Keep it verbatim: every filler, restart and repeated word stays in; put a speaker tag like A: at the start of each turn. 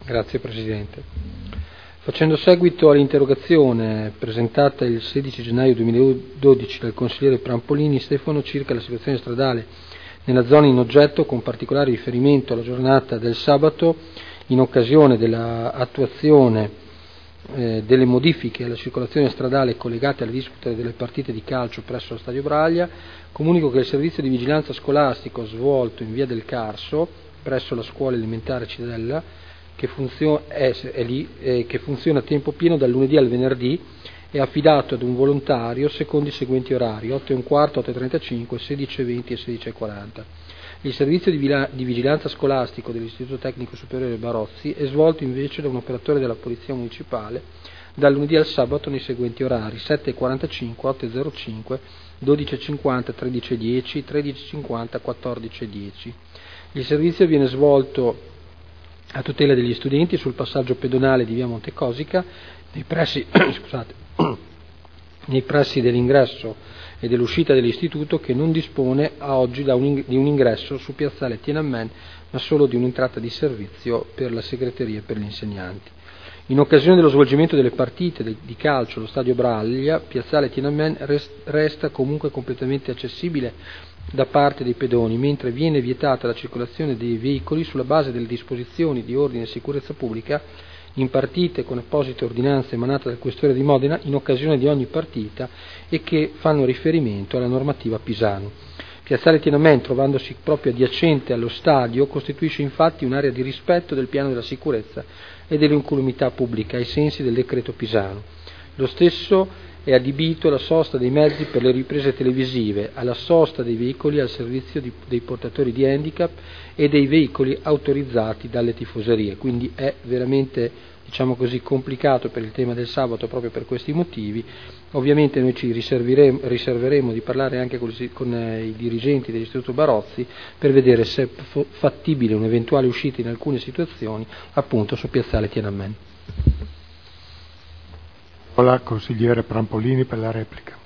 A: Grazie Presidente. Facendo seguito all'interrogazione presentata il sedici gennaio duemiladodici dal consigliere Prampolini Stefano circa la situazione stradale nella zona in oggetto, con particolare riferimento alla giornata del sabato in occasione dell'attuazione eh, delle modifiche alla circolazione stradale collegate alle dispute delle partite di calcio presso lo Stadio Braglia, comunico che il servizio di vigilanza scolastico svolto in via del Carso presso la scuola elementare Cidella Che funziona, è, è lì, eh, che funziona a tempo pieno dal lunedì al venerdì, è affidato ad un volontario secondo i seguenti orari: otto e un quarto, otto e trentacinque, sedici e venti e sedici e quaranta. Il servizio di, vila, di vigilanza scolastico dell'Istituto Tecnico Superiore Barozzi è svolto invece da un operatore della Polizia Municipale dal lunedì al sabato nei seguenti orari: sette e quarantacinque, otto e zero cinque, dodici e cinquanta, tredici e dieci, tredici e cinquanta, quattordici e dieci. Il servizio viene svolto a tutela degli studenti sul passaggio pedonale di via Montecosica, nei pressi, scusate, nei pressi dell'ingresso e dell'uscita dell'istituto, che non dispone a oggi da un, di un ingresso su piazzale Tiananmen, ma solo di un'entrata di servizio per la segreteria e per gli insegnanti. In occasione dello svolgimento delle partite di calcio allo Stadio Braglia, piazzale Tiananmen resta comunque completamente accessibile da parte dei pedoni, mentre viene vietata la circolazione dei veicoli sulla base delle disposizioni di ordine e sicurezza pubblica impartite con apposite ordinanze emanate dal Questore di Modena in occasione di ogni partita e che fanno riferimento alla normativa Pisano. Piazzale Tiananmen, trovandosi proprio adiacente allo stadio, costituisce infatti un'area di rispetto del piano della sicurezza e dell'incolumità pubblica ai sensi del decreto Pisano. Lo stesso è adibito alla sosta dei mezzi per le riprese televisive, alla sosta dei veicoli al servizio di, dei portatori di handicap e dei veicoli autorizzati dalle tifoserie. Quindi è veramente, diciamo così, complicato per il tema del sabato proprio per questi motivi. Ovviamente noi ci riserveremo, riserveremo di parlare anche con, con eh, i dirigenti dell'Istituto Barozzi per vedere se è f- fattibile un'eventuale uscita in alcune situazioni appunto su piazzale Tiananmen.
B: Hola, consigliere Prampolini per la replica.